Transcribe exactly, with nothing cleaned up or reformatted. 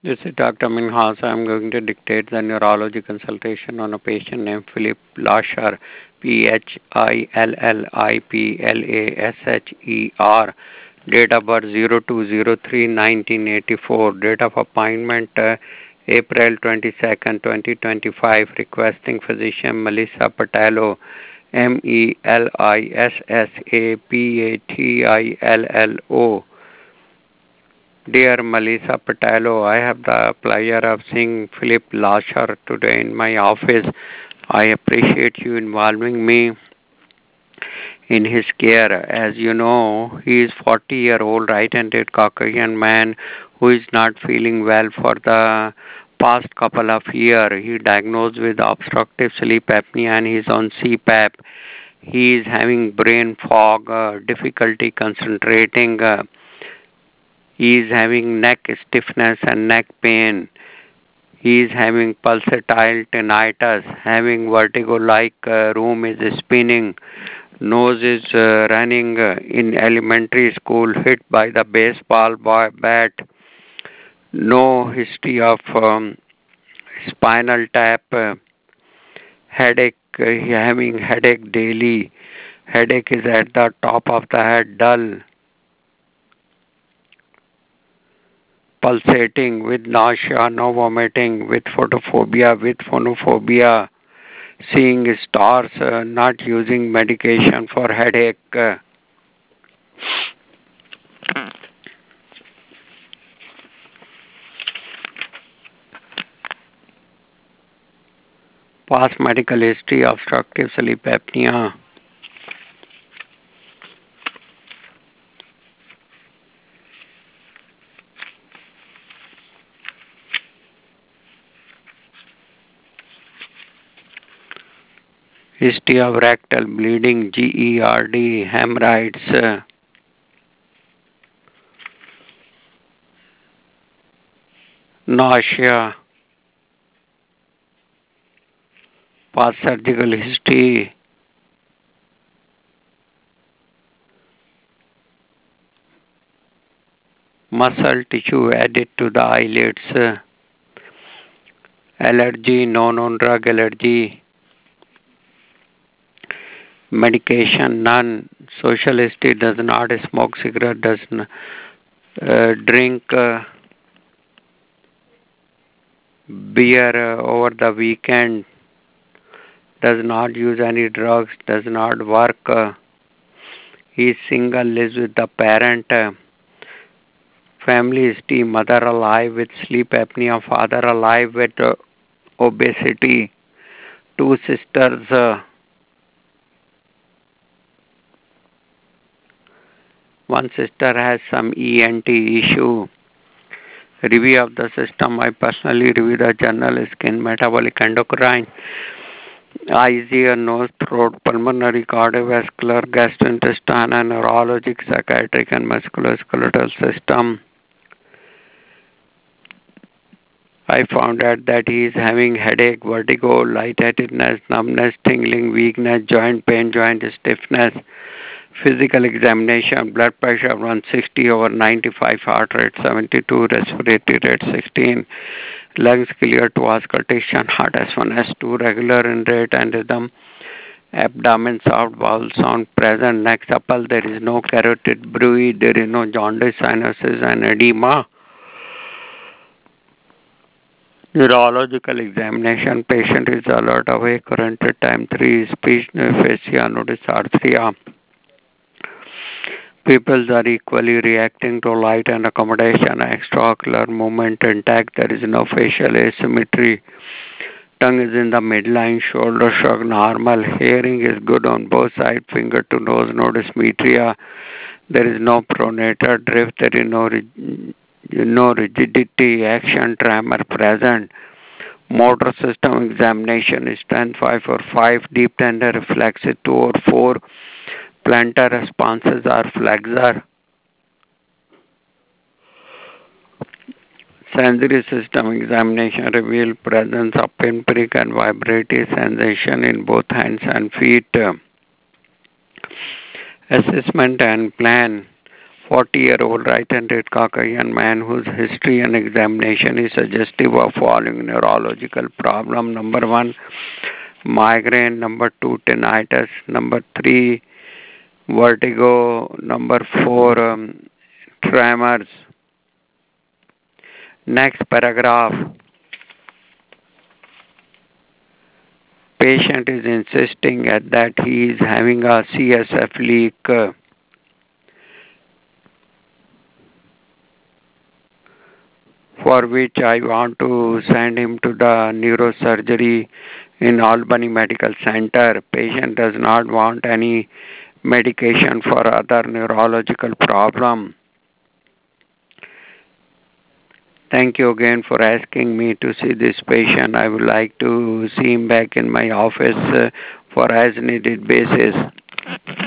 This is Doctor Minhas. I'm going to dictate the neurology consultation on a patient named Philip Lasher, P H I L L I P L A S H E R. Date of birth zero two zero three nineteen eighty-four. Date of appointment uh, April twenty-second, twenty twenty-five. Requesting physician Melissa Patello, M E L I S S A P A T I L L O. Dear Melissa Patello, I have the pleasure of seeing Philip Lasher today in my office. I appreciate you involving me in his care. As you know, he is forty year old right-handed Caucasian man who is not feeling well for the past couple of years. He diagnosed with obstructive sleep apnea and he's on C PAP. He is having brain fog, uh, difficulty concentrating. Uh, he is having neck stiffness and neck pain. He is having pulsatile tinnitus, having vertigo like uh, room is spinning, nose is uh, running uh, in elementary school, hit by the baseball bat, no history of um, spinal tap, uh, headache, uh, having headache daily, headache is at the top of the head, dull, pulsating with nausea, no vomiting, with photophobia, with phonophobia, seeing stars, uh, not using medication for headache. Uh, past medical history, obstructive sleep apnea. History of rectal bleeding, G E R D, hemorrhoids, uh, nausea, past surgical history, muscle tissue added to the eyelids, uh, allergy, no known drug allergy, medication, none, social history, does not smoke cigarette, does not uh, drink uh, beer uh, over the weekend, does not use any drugs, does not work, uh, he is single, lives with the parent, uh, family history, mother alive with sleep apnea, father alive with uh, obesity, two sisters, uh, one sister has some E N T issue. Review of the system, I personally review the journal, skin, metabolic, endocrine, eyes, ear, nose, throat, pulmonary, cardiovascular, gastrointestinal, neurologic, psychiatric, and musculoskeletal system. I found out that he is having headache, vertigo, lightheadedness, numbness, tingling, weakness, joint pain, joint stiffness. Physical examination, blood pressure one sixty over ninety-five, heart rate seventy-two, respiratory rate sixteen, lungs clear to auscultation, heart S one, S two, regular in rate and rhythm, abdomen soft, bowel sound present, neck supple, there is no carotid bruit, there is no jaundice, sinuses and edema. Neurological examination, patient is alert, awake, current time three, speech, aphasia, notice arthria. Pupils are equally reacting to light and accommodation, extraocular movement intact, there is no facial asymmetry. Tongue is in the midline, shoulder shrug normal, hearing is good on both sides, finger to nose, no dysmetria. There is no pronator drift, there is no, no rigidity, action, tremor present. Motor system examination is strength five or five, deep tender reflexive two or four, plantar responses are flexor. Sensory system examination revealed presence of pinprick and vibratory sensation in both hands and feet. Assessment and plan. forty-year-old right-handed Caucasian man whose history and examination is suggestive of following neurological problem. Number one, migraine. Number two, tinnitus. Number three, vertigo. Number four, um, tremors. Next paragraph. Patient is insisting that he is having a C S F leak. For which I want to send him to the neurosurgery in Albany Medical Center. Patient does not want any medication for other neurological problem. Thank you again for asking me to see this patient. I would like to see him back in my office uh, for as needed basis.